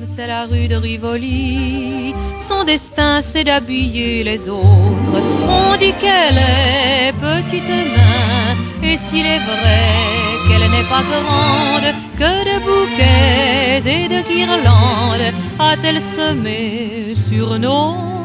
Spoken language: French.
c'est la rue de Rivoli. Son destin, c'est d'habiller les autres. On dit qu'elle est petite main, et s'il est vrai qu'elle n'est pas grande, que de bouquets et de guirlandes a-t-elle semé sur nos